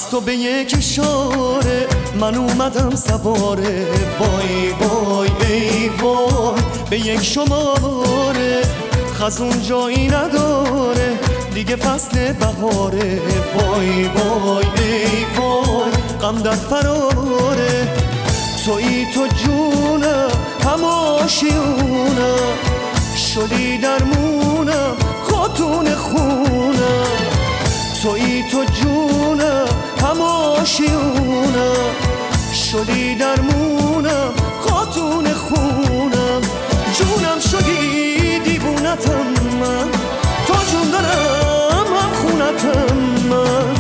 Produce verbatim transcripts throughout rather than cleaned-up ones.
از تو به یک اشاره من اومدم سواره، وای وای ای وای به یک شماره، خزون جایی نداره دیگه فصل بهاره، وای وای ای وای غم در فراره، تویی تو جونم هم آشیونم، شدی درمونم خاتون خونم، تویی تو جونم هم آشیونم، شدی درمونم خاتون خونم، جونم شدی دیوونتم من، تو جون دارم هم خونتم من.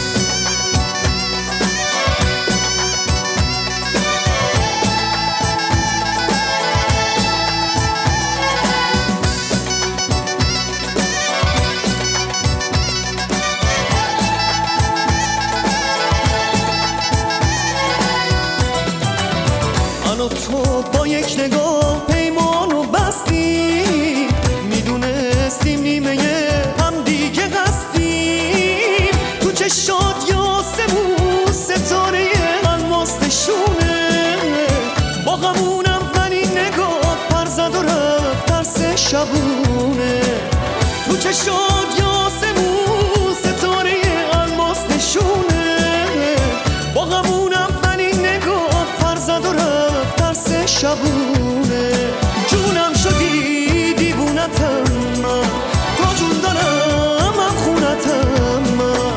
تو با یک نگاه پیمانو بستی، میدونستیم نیمه هم دیگه هستیم، تو چشات یاسمون ستاره الماس نشونه، با غمونم ولی نگاه پر زد و رفت ترس شبونه، تو چشات یاسمون ستاره الماس نشونه، با غمونم ولی نگاه پر زد و رفت ترس شبونه، جونم شدی دیوونتم من، تو جون دارم هم خونتم من.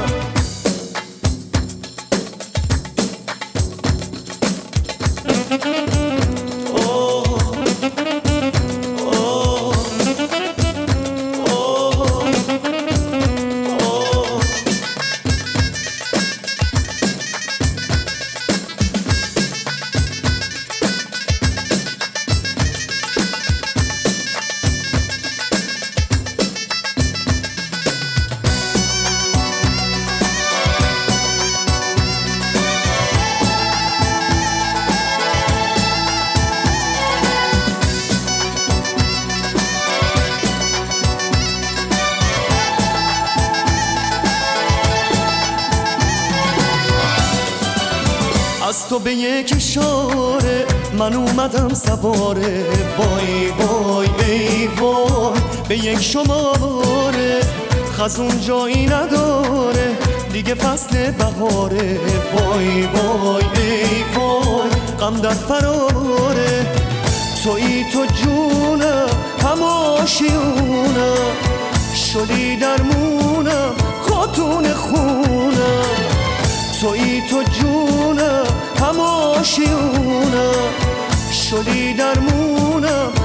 از تو به یک اشاره من اومدم سواره، وای وای ای وای به یک شماره، خزون جایی نداره دیگه فصل بهاره، وای وای ای وای غم در فراره، تویی تو جونم هم آشیونم، شدی درمونم خاتون خونم، تویی تو جونم هم آشیونم، شدی درمونم